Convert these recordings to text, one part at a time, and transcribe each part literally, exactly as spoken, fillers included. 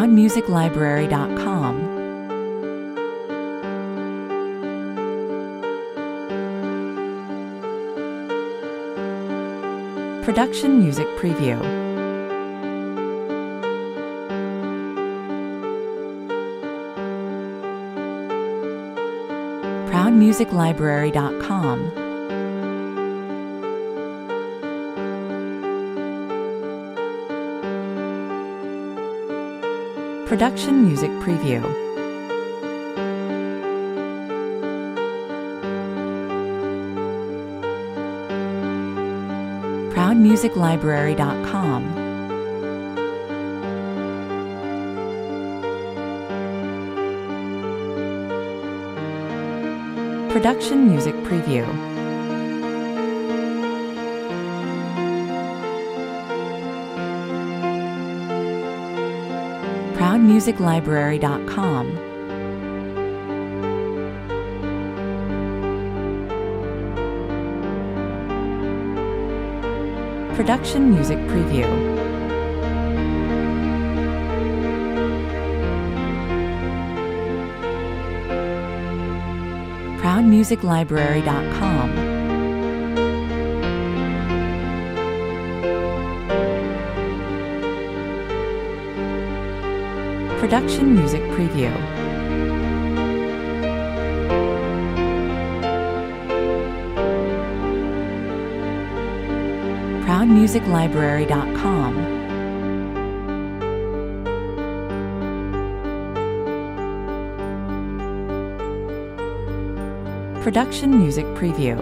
proud music library dot com. Production Music Preview. proud music library dot com. Production Music Preview. proud music library dot com. Production Music Preview. proud music library dot com. Production Music Preview. proud music library dot com. Production Music Preview. proud music library dot com. Production Music Preview.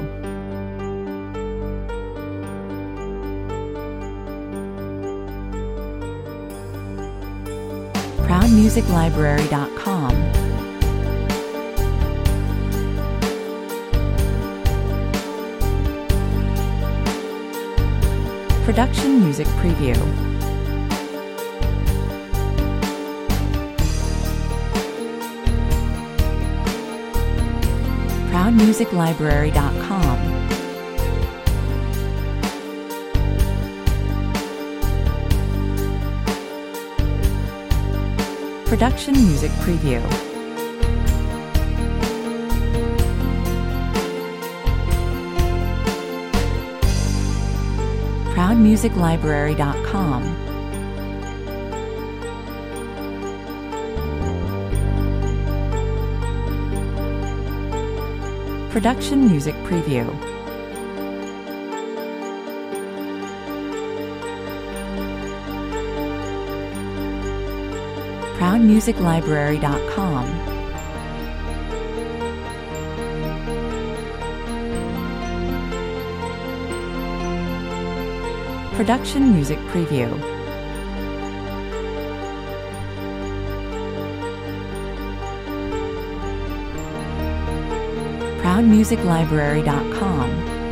proud music library dot com. Production Music Preview. proud music library dot com. Production Music Preview. proud music library dot com. Production Music Preview. proud music library dot com. Production Music Preview. proud music library dot com.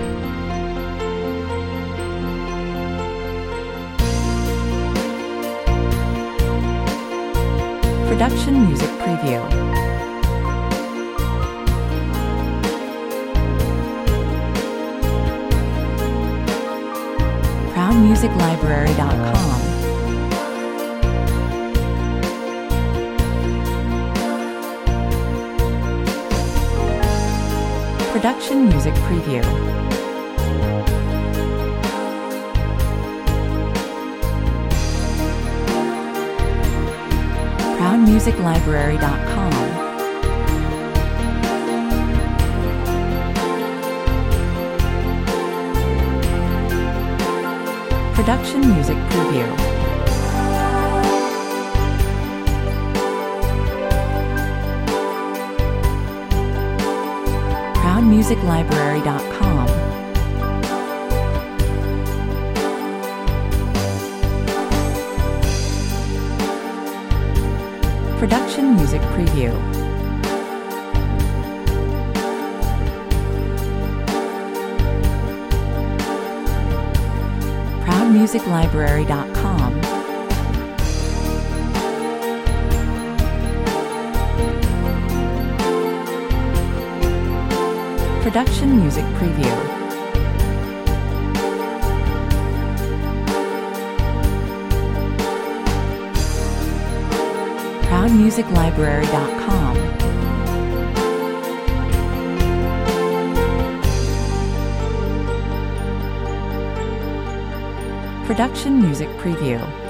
Production Music Preview. proud music library dot com. Production Music Preview. proud music library dot com. Production Music Preview. proud music library dot com. Production Music Preview. proud music library dot com. Production Music Preview. All Music Library dot com. Production Music Preview.